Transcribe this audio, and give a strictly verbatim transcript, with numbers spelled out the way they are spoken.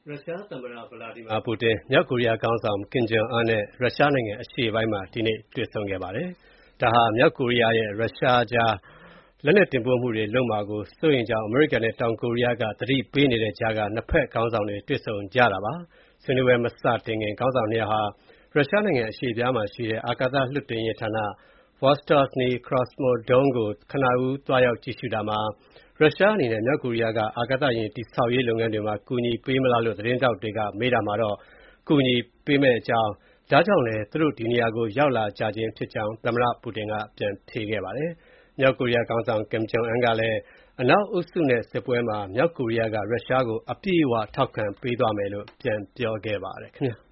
ရုရှားသမ္မတ ဗလာဒီမာပူတင်၊ မြောက်ကိုရီးယားခေါင်းဆောင် ကင်ဂျုံအွန်းနဲ့ ရုရှားနိုင်ငံအရှေ့ပိုင်းမှာ ဒီနေ့တွေ့ဆုံခဲ့ပါတယ်။ ဒါဟာ မြောက်ကိုရီးယားရဲ့ ရုရှားကြား လက်နက်တင်ပို့မှုတွေလုပ်မှာကို စိုးရိမ်ကြောင်း အမေရိကန်နဲ့ တောင်ကိုရီးယားက သတိပေးနေတဲ့ကြားက နှစ်ဘက်ခေါင်းဆောင်တွေ တွေ့ဆုံကြတာပါ။ ဆွေးနွေးပွဲမစတင်ခင် ခေါင်းဆောင် နှစ်ယောက်ဟာ ရုရှားနိုင်ငံအရှေ့ဖျားမှာရှိတဲ့ အာကာသလွှတ်တင်ရေးဌာန Vostochny Cosmodrome ကို ကနဦး သွားရောက်ကြည့်ရှုတာမှာ ရုရှားအနေနဲ့ မြောက်ကိုရီးယားက အာကာသယာဉ်တည်ဆောက်ရေးလုပ်ငန်းတွေမှာ ကူညီပေးမလားလို့ သတင်းထောက်တွေက မေးတာမှာတော့ ကူညီပေးမယ့်အကြောင်း၊ ဒါကြောင့်လည်း သူတို့ ဒီနေရာကို ရောက်လာကြခြင်းဖြစ်ကြောင်း သမ္မတပူတင်က ပြန်ဖြေခဲ့ပါတယ်။ မြောက်ကိုရီးယားခေါင်းဆောင် ကင်ဂျုံအွန်းကလည်း အနောက်အုပ်စုနဲ့စစ်ပွဲမှာ မြောက်ကိုရီးယားက ရုရှားကို အပြည့်အဝထောက်ခံပေးသွားမယ်လို့ ပြန်ပြောခဲ့ပါတယ်ခင်ဗျာ။